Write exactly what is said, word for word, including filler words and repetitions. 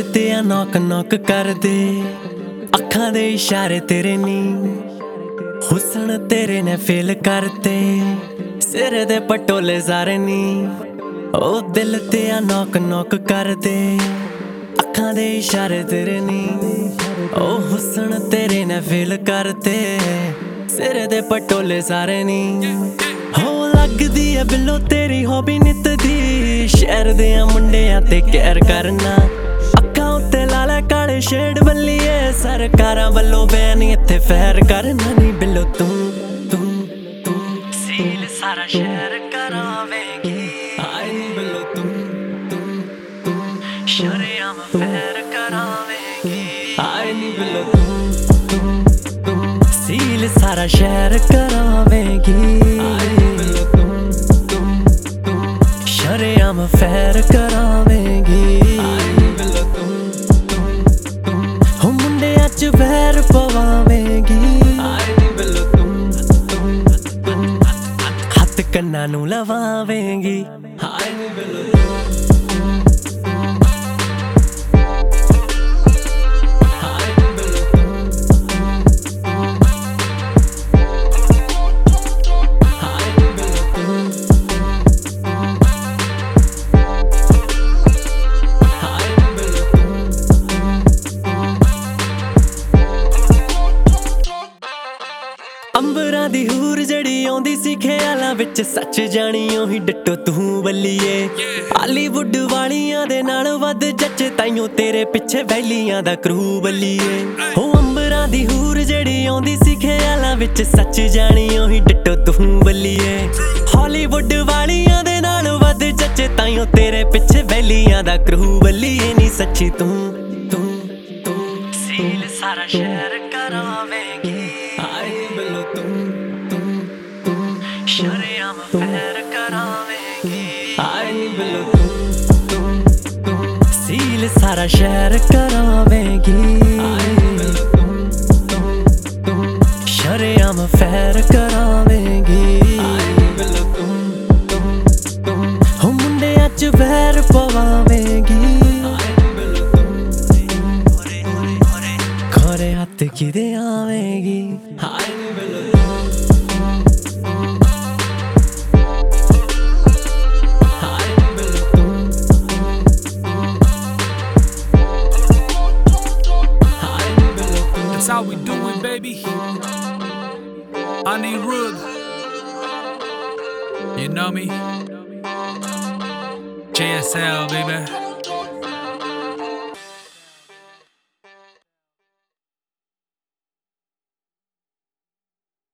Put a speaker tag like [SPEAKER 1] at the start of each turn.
[SPEAKER 1] ਤੇ ਆ ਨੌਕ ਨੌਕ ਕਰਦੇ, ਅੱਖਾਂ ਦੇ ਇਸ਼ਾਰੇ ਤੇਰੇ ਨੀ, ਹੁਸਨ ਤੇਰੇ ਨੇ ਫੇਲ ਕਰਤੇ, ਸਿਰ ਦੇ ਪਟੋਲੇ ਸਾਰੇ ਨੀ। ਉਹ ਦਿਲ ਤੇ ਆ ਨੌਕ ਨੌਕ ਕਰਦੇ, ਅੱਖਾਂ ਦੇ ਇਸ਼ਾਰੇ ਤੇਰੇ ਨੀ, ਉਹ ਹੁਸਨ ਤੇਰੇ ਨੇ ਫੇਲ ਕਰਤੇ, ਸਿਰ ਦੇ ਪਟੋਲੇ ਸਾਰੇ ਨੀ। ਹੋ ਲੱਗਦੀ ਐ ਬਿੱਲੋ ਤੇਰੀ ਹੌਬੀ ਨਿੱਤ ਦੀ, ਸ਼ਹਿਰ ਦੇ ਮੁੰਡਿਆਂ ਤੇ ਕਹਿਰ ਕਰਨਾ, ਅੱਖਾਂ ਉੱਤੇ ਲਾ ਲੈ ਕਾਲੇ ਸ਼ੇਡ ਬੱਲੀਏ, ਸਰਕਾਰਾਂ ਵੱਲੋਂ ਬੈਨ ਇੱਥੇ ਫੈਰ ਕਰਨਾ ਨੀ। ਬਿੱਲੋ ਤੂੰ ਤੂੰ ਤੂੰ ਸੀਲ ਸਾਰਾ ਸ਼ਹਿਰ ਕਰਾਵੇਂਗੀ, ਹਾਏ ਨੀ ਬਿੱਲੋ ਤੂੰ ਤੂੰ ਤੂੰ ਸ਼ਰੇਆਮ ਫੈਰ ਕਰਾਵੇਂਗੀ, ਹਾਏ ਨੀ ਬਿੱਲੋ ਤੂੰ ਤੂੰ ਤੂੰ ਸੀਲ ਸਾਰਾ ਸ਼ਹਿਰ ਕਰਾਵੇਂਗੀ, ਸ਼ਰੇਆਮ ਫੈਰ ਕਰਾਵੇਂਗੀ। ਹੋ ਮੁੰਡਿਆਂ ਚ ਵੈਰ ਪਵਾਵੇਂਗੀ, ਹੱਥ ਕੰਨਾਂ ਨੂੰ ਲਵਾਵੇਂਗੀ। ਅੰਬਰਾਂ ਦੀ ਹੂਰ ਜਿਹੜੀ ਆਉਂਦੀ ਸੀ ਖਿਆਲਾਂ ਵਿੱਚ, ਸੱਚ ਜਾਣੀ ਉਹੀ ਡਿੱਟੋ ਤੂੰ ਬੱਲੀਏ, ਹਾਲੀਵੁੱਡ ਵਾਲੀਆਂ ਦੇ ਨਾਲ ਵੱਧ ਜੱਜ ਤਾਈਓ ਤੇਰੇ ਪਿੱਛੇ ਵੈਲੀਆਂ ਦਾ ਕਰੂ ਬੱਲੀਏ। ਹੋ ਅੰਬਰਾਂ ਦੀ ਹੂਰ ਜਿਹੜੀ ਆਉਂਦੀ ਸੀ ਖਿਆਲਾਂ ਵਿੱਚ, ਸੱਚ ਜਾਣੀ ਉਹੀ ਡਿੱਟੋ ਤੂੰ ਬੱਲੀਏ, ਹਾਲੀਵੁੱਡ ਵਾਲੀਆਂ ਦੇ ਨਾਲ ਵੱਧ ਜੱਜ ਤਾਈਓ ਤੇਰੇ ਪਿੱਛੇ ਵੈਲੀਆਂ ਦਾ ਕਰੂ ਬੱਲੀਏ ਨੀ। ਸੱਚੀ ਤੂੰ ਤੂੰ ਤੂੰ ਸੀਲ ਸਾਰਾ ਸ਼ਹਿਰ ਕਰਾਵੇਂਗੀ, ਸ਼ਰੇਆਮ ਫੈਰ ਕਰਾਵੇਂਗੀ, ਹਾਏ ਨੀ ਬਿੱਲੋ ਤੂੰ ਤੂੰ ਤੂੰ ਸੀਲ ਸਾਰਾ ਸ਼ਹਿਰ ਕਰਾਵੇਂਗੀ, ਸ਼ਰੇਆਮ ਫੈਰ ਕਰਾਵੇਂਗੀ। ਹੋ ਮੁੰਡਿਆਂ ਚ ਵੈਰ ਪਵਾਵੇਂਗੀ, ਖੋਰੇ ਹੱਥ ਕਿਦੇ ਆਵੇਂਗੀ, ਹਾਏ ਨੀ ਬਿੱਲੋ
[SPEAKER 2] how we doing, baby? I need Rug. You know me? J S L, baby.